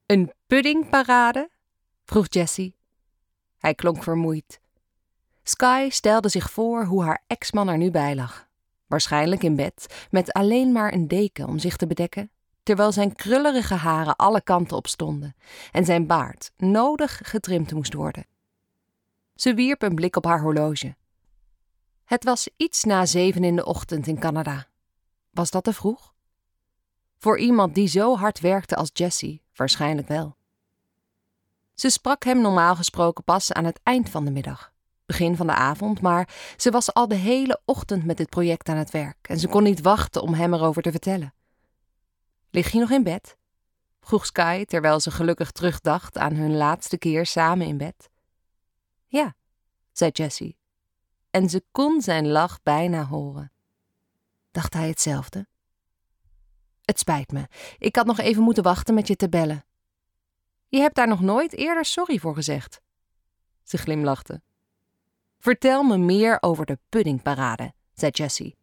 Een puddingparade? Vroeg Jessie. Hij klonk vermoeid. Sky stelde zich voor hoe haar ex-man er nu bij lag. Waarschijnlijk in bed, met alleen maar een deken om zich te bedekken, terwijl zijn krullerige haren alle kanten op stonden en zijn baard nodig getrimd moest worden. Ze wierp een blik op haar horloge. Het was iets na 7 in de ochtend in Canada. Was dat te vroeg? Voor iemand die zo hard werkte als Jessie, waarschijnlijk wel. Ze sprak hem normaal gesproken pas aan het eind van de middag, begin van de avond, maar ze was al de hele ochtend met dit project aan het werk en ze kon niet wachten om hem erover te vertellen. Lig je nog in bed? Vroeg Sky terwijl ze gelukkig terugdacht aan hun laatste keer samen in bed. Ja, zei Jessie. En ze kon zijn lach bijna horen. Dacht hij hetzelfde? Het spijt me, ik had nog even moeten wachten met je te bellen. Je hebt daar nog nooit eerder sorry voor gezegd. Ze glimlachte. Vertel me meer over de puddingparade, zei Jessie.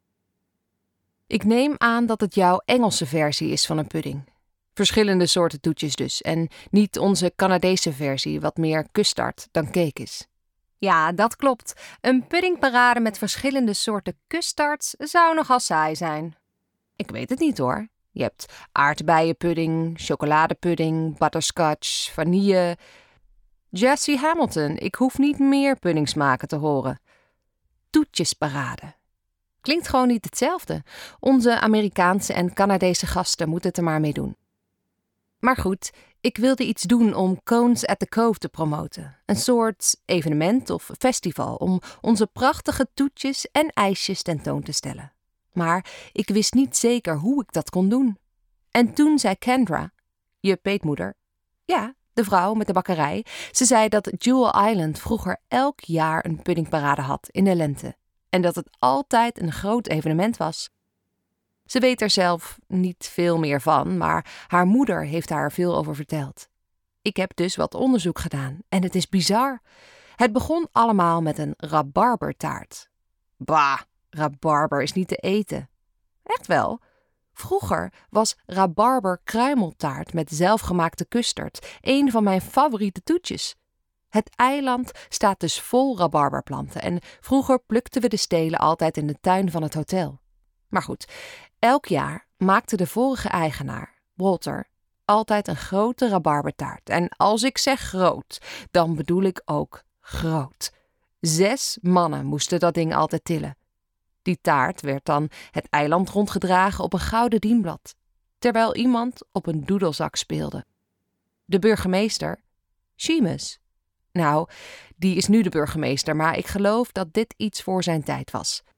Ik neem aan dat het jouw Engelse versie is van een pudding. Verschillende soorten toetjes dus, en niet onze Canadese versie, wat meer custard dan cake is. Ja, dat klopt. Een puddingparade met verschillende soorten custards zou nogal saai zijn. Ik weet het niet hoor. Je hebt aardbeienpudding, chocoladepudding, butterscotch, vanille. Jessie Hamilton, ik hoef niet meer puddingsmaken te horen. Toetjesparade. Klinkt gewoon niet hetzelfde. Onze Amerikaanse en Canadese gasten moeten het er maar mee doen. Maar goed, ik wilde iets doen om Cones at the Cove te promoten. Een soort evenement of festival om onze prachtige toetjes en ijsjes tentoon te stellen. Maar ik wist niet zeker hoe ik dat kon doen. En toen zei Kendra, je peetmoeder, ja, de vrouw met de bakkerij, ze zei dat Jewel Island vroeger elk jaar een puddingparade had in de lente. En dat het altijd een groot evenement was. Ze weet er zelf niet veel meer van, maar haar moeder heeft haar er veel over verteld. Ik heb dus wat onderzoek gedaan en het is bizar. Het begon allemaal met een rabarbertaart. Bah, rabarber is niet te eten. Echt wel. Vroeger was rabarber kruimeltaart met zelfgemaakte custard een van mijn favoriete toetjes. Het eiland staat dus vol rabarberplanten en vroeger plukten we de stelen altijd in de tuin van het hotel. Maar goed, elk jaar maakte de vorige eigenaar, Walter, altijd een grote rabarbertaart. En als ik zeg groot, dan bedoel ik ook groot. 6 mannen moesten dat ding altijd tillen. Die taart werd dan het eiland rondgedragen op een gouden dienblad, terwijl iemand op een doedelzak speelde. De burgemeester, Seamus. Nou, die is nu de burgemeester, maar ik geloof dat dit iets voor zijn tijd was.